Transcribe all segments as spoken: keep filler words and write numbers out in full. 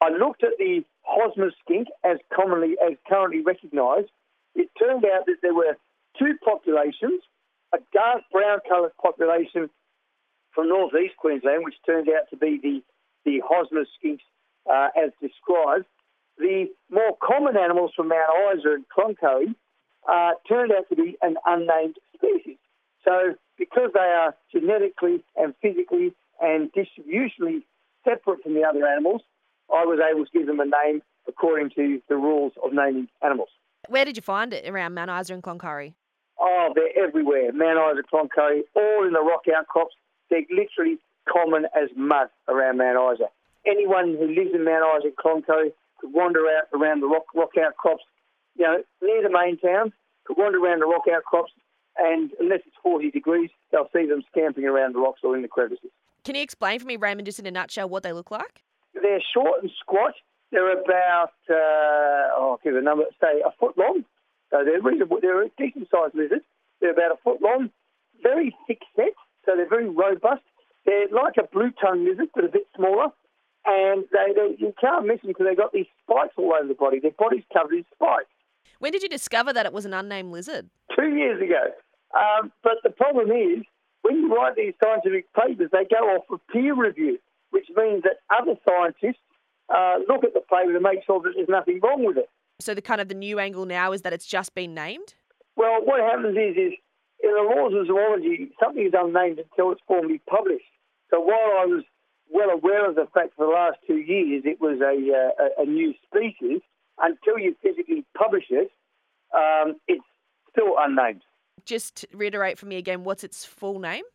I looked at the Hosmer skink as commonly as currently recognised. It turned out that there were two populations, a dark brown coloured population from northeast Queensland, which turned out to be the, the Hosmer skinks uh, as described. The more common animals from Mount Isa and Cloncurry uh, turned out to be an unnamed species. So because they are genetically and physically and distributionally separate from the other animals, I was able to give them a name according to the rules of naming animals. Where did you find it around Mount Isa and Cloncurry? Oh, they're everywhere. Mount Isa, Cloncurry, all in the rock outcrops. They're literally common as mud around Mount Isa. Anyone who lives in Mount Isa and Cloncurry could wander out around the rock, rock outcrops, you know, near the main town, could wander around the rock outcrops, and unless it's forty degrees, they'll see them scampering around the rocks or in the crevices. Can you explain for me, Raymond, just in a nutshell, what they look like? They're short and squat. They're about, uh, oh, I'll give a number, say a foot long. So they're reasonable. They're a decent-sized lizard. They're about a foot long, very thick-set, so they're very robust. They're like a blue-tongue lizard, but a bit smaller. And they, they you can't miss them because they've got these spikes all over the body. Their body's covered in spikes. When did you discover that it was an unnamed lizard? Two years ago. Um, but the problem is, when you write these scientific papers, they go off for peer review, which means that other scientists uh, look at the paper to make sure that there's nothing wrong with it. So the kind of the new angle now is that it's just been named? Well, what happens is, is in the laws of zoology, something is unnamed until it's formally published. So while I was well aware of the fact for the last two years it was a, uh, a new species, until you physically publish it, um, it's still unnamed. Just reiterate for me again, what's its full name?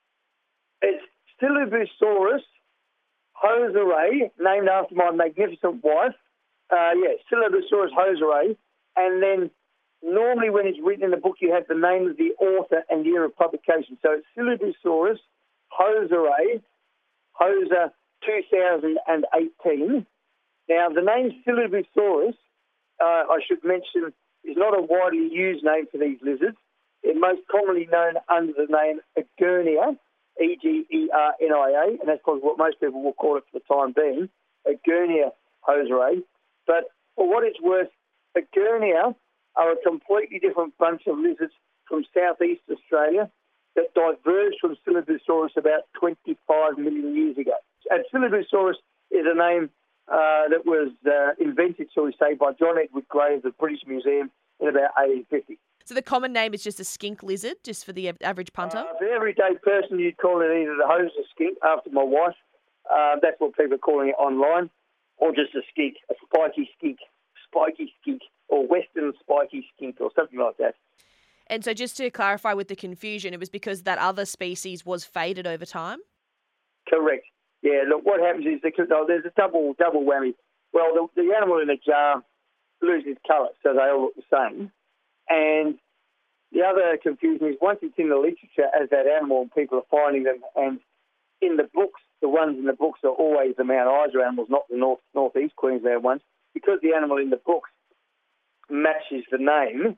It's Stylobusaurus hoserae, named after my magnificent wife. Uh, yeah, Stylobusaurus hoserae. And then normally when it's written in the book, you have the name of the author and year of publication. So it's Stylobusaurus hoserae, Hoser two thousand eighteen. Now, the name Stylobusaurus, uh, I should mention, is not a widely used name for these lizards. They're most commonly known under the name Egernia, E G E R N I A, and that's probably what most people will call it for the time being, Egernia hoserae. But for what it's worth, Egernia are a completely different bunch of lizards from southeast Australia that diverged from Stylobusaurus about twenty-five million years ago. And Stylobusaurus is a name uh, that was uh, invented, shall we say, by John Edward Gray of the British Museum in about eighteen fifty. So the common name is just a skink lizard, just for the average punter? Uh, the everyday person, you'd call it either the Hoser skink, after my wife. Uh, that's what people are calling it online, or just a skink, a spiky skink, spiky skink, or western spiky skink, or something like that. And so just to clarify with the confusion, it was because that other species was faded over time? Correct. Yeah, look, what happens is the, oh, there's a double double whammy. Well, the, the animal in a jar loses colour, so they all look the same. And the other confusion is once it's in the literature as that animal and people are finding them, and in the books, the ones in the books are always the Mount Isa animals, not the North Northeast Queensland ones, because the animal in the books matches the name,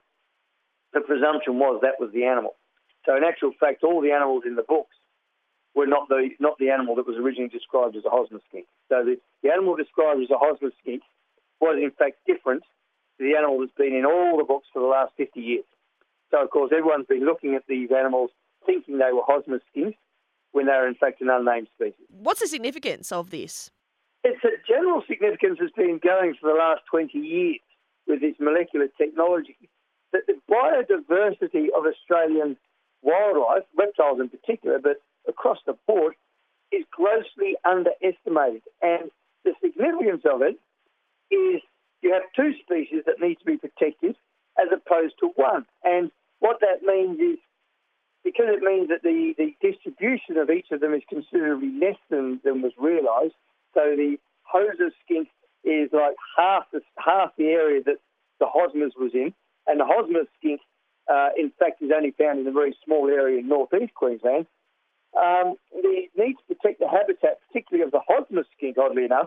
the presumption was that was the animal. So in actual fact, all the animals in the books were not the not the animal that was originally described as a Hosmer skink. So the, the animal described as a Hosmer skink was in fact different to the animal that's been in all the books for the last fifty years. So of course everyone's been looking at these animals thinking they were Hosmer skinks when they're in fact an unnamed species. What's the significance of this? It's a general significance has been going for the last twenty years with this molecular technology, that the biodiversity of Australian wildlife, reptiles in particular, but across the board, is grossly underestimated. And the significance of it is you have two species that need to be protected as opposed to one. And what that means is, because it means that the, the distribution of each of them is considerably less than, than was realised, so the Hoser skink is like half the, half the area that the Hosmers was in, and the Hosmer skink, uh, in fact, is only found in a very small area in northeast Queensland. Um, the need to protect the habitat, particularly of the Hosmer skink, oddly enough,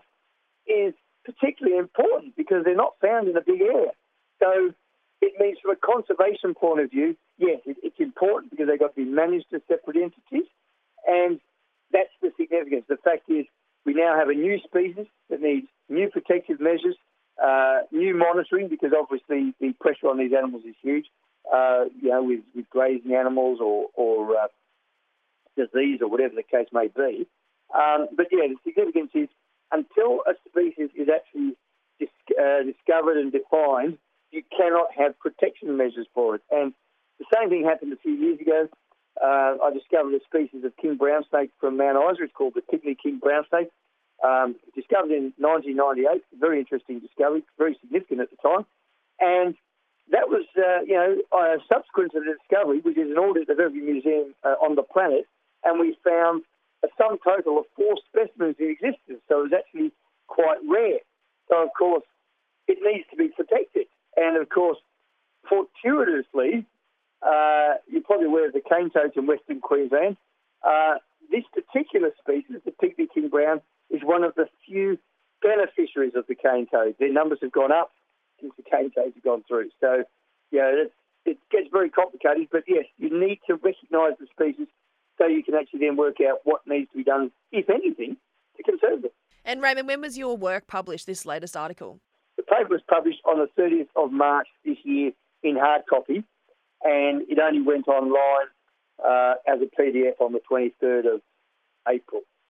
is particularly important because they're not found in a big area. So it means from a conservation point of view, yes, it, it's important because they've got to be managed as separate entities, and that's the significance. The fact is we now have a new species that needs new protective measures, uh, new monitoring, because obviously the pressure on these animals is huge, uh, you know, with, with grazing animals or, or uh, disease or whatever the case may be. Um, but, yeah, the significance is until a species is actually dis- uh, discovered and defined, you cannot have protection measures for it. And the same thing happened a few years ago. Uh, I discovered a species of king brown snake from Mount Isa. It's called the Pigley king brown snake. Um, discovered in nineteen ninety-eight. Very interesting discovery, very significant at the time. And that was, uh, you know, uh, subsequent to the discovery, which is an audit of every museum uh, on the planet, and we found a sum total of four specimens in existence. So it was actually quite rare. So, of course, it needs to be protected. And, of course, fortuitously, uh, you're probably aware of the cane toads in Western Queensland. Uh, this particular species, the Pigley king brown, is one of the few beneficiaries of the cane toad. Their numbers have gone up since the cane toads have gone through. So, you know, it, it gets very complicated. But, yes, you need to recognise the species so you can actually then work out what needs to be done, if anything, to conserve them. And Raymond, when was your work published, this latest article? The paper was published on the thirtieth of March this year in hard copy, and it only went online uh, as a P D F on the twenty-third of April.